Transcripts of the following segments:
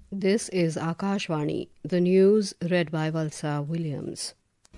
This is Akashvani, the news read by Valsa Williams.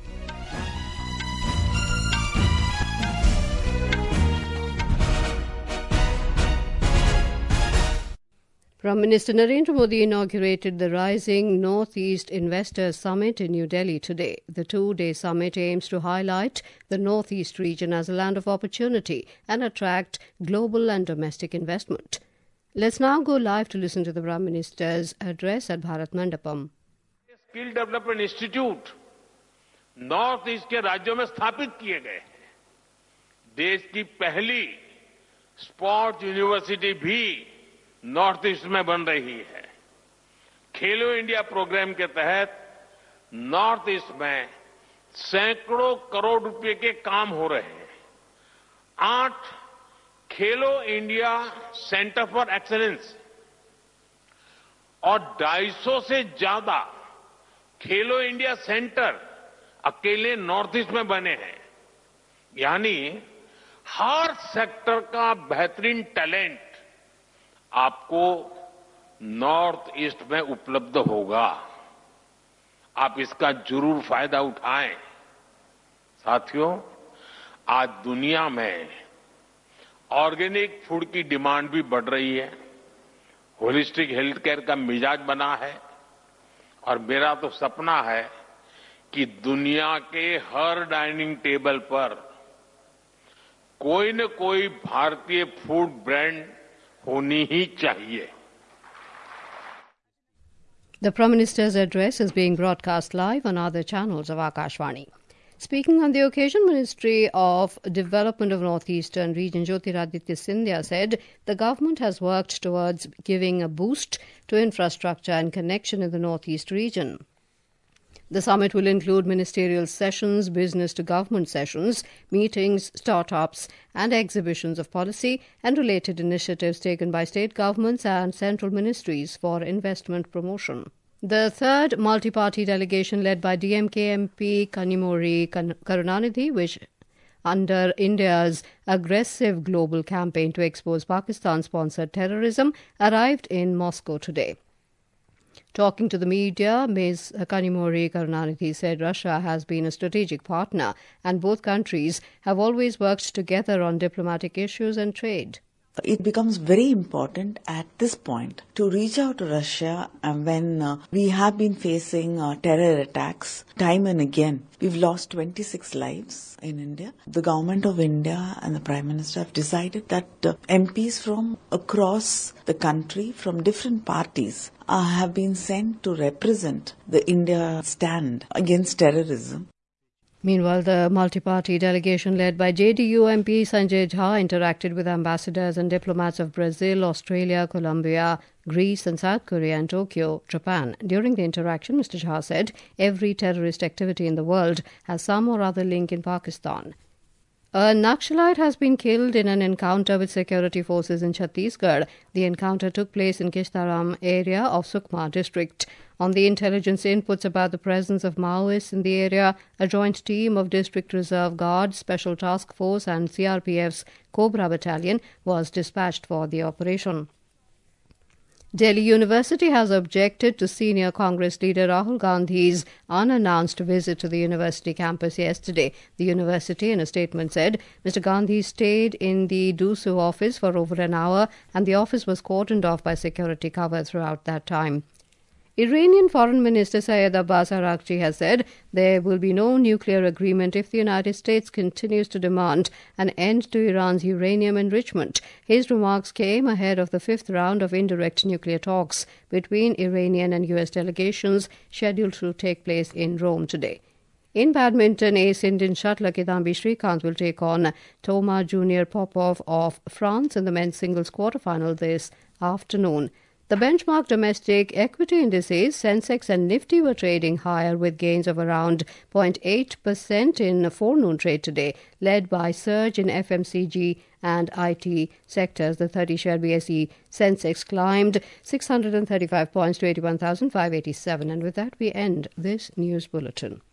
Prime Minister Narendra Modi inaugurated the Rising Northeast Investors Summit in New Delhi today. The two-day summit aims to highlight the Northeast region as a land of opportunity and attract global and domestic investment. Let's now go live to listen to the Prime Minister's address at Bharat Mandapam. Skill development institute north east के राज्यों में स्थापित किए गए हैं। देश की पहली स्पोर्ट्स यूनिवर्सिटी भी नॉर्थ ईस्ट में बन रही है। खेलो इंडिया प्रोग्राम के तहत नॉर्थ ईस्ट में सैकड़ों करोड़ रुपए के काम हो रहे हैं। 8 खेलो इंडिया सेंटर फॉर एक्सीलेंस और 250 से ज्यादा खेलो इंडिया सेंटर अकेले नॉर्थ ईस्ट में बने हैं। यानी हर सेक्टर का बेहतरीन टैलेंट आपको नॉर्थ ईस्ट में उपलब्ध होगा। आप इसका जरूर फायदा उठाएं। साथियों, आज दुनिया में ऑर्गेनिक फूड की डिमांड भी बढ़ रही है। होलिस्टिक हेल्थ केयर का मिजाज बना है और मेरा तो सपना है कि दुनिया के हर डाइनिंग टेबल पर कोई न कोई भारतीय फूड ब्रांड होनी ही चाहिए। The Prime Minister's address is being broadcast live on other channels of Akashvani. Speaking on the occasion, Ministry of Development of Northeastern Region Jyotiraditya Scindia said the government has worked towards giving a boost to infrastructure and connection in the Northeast region. The summit will include ministerial sessions, business-to-government sessions, meetings, start-ups and exhibitions of policy and related initiatives taken by state governments and central ministries for investment promotion. The third multi-party delegation led by DMK MP Kanimori Karunanidhi, which under India's aggressive global campaign to expose Pakistan-sponsored terrorism, arrived in Moscow today. Talking to the media, Ms. Kanimori Karunanidhi said Russia has been a strategic partner and both countries have always worked together on diplomatic issues and trade. It becomes very important at this point to reach out to Russia when we have been facing terror attacks time and again. We've lost 26 lives in India. The government of India and the Prime Minister have decided that MPs from across the country, from different parties, have been sent to represent the India stand against terrorism. Meanwhile, the multi-party delegation led by JDU MP Sanjay Jha interacted with ambassadors and diplomats of Brazil, Australia, Colombia, Greece and South Korea and Tokyo, Japan. During the interaction, Mr. Jha said every terrorist activity in the world has some or other link in Pakistan. A Naxalite has been killed in an encounter with security forces in Chhattisgarh. The encounter took place in Kishtaram area of Sukma district. On the intelligence inputs about the presence of Maoists in the area, a joint team of District Reserve Guard, Special Task Force and CRPF's Cobra Battalion was dispatched for the operation. Delhi University has objected to senior Congress leader Rahul Gandhi's unannounced visit to the university campus yesterday. The university, in a statement, said Mr. Gandhi stayed in the DUSU office for over an hour and the office was cordoned off by security cover throughout that time. Iranian Foreign Minister Syed Abbas Araghchi has said there will be no nuclear agreement if the United States continues to demand an end to Iran's uranium enrichment. His remarks came ahead of the fifth round of indirect nuclear talks between Iranian and US delegations scheduled to take place in Rome today. In badminton, ace Indian shuttler Kidambi Srikanth will take on Thomas Junior Popov of France in the men's singles quarterfinal this afternoon. The benchmark domestic equity indices, Sensex and Nifty, were trading higher with gains of around 0.8% in forenoon trade today, led by surge in FMCG and IT sectors. The 30-share BSE Sensex climbed 635 points to 81,587. And with that, we end this news bulletin.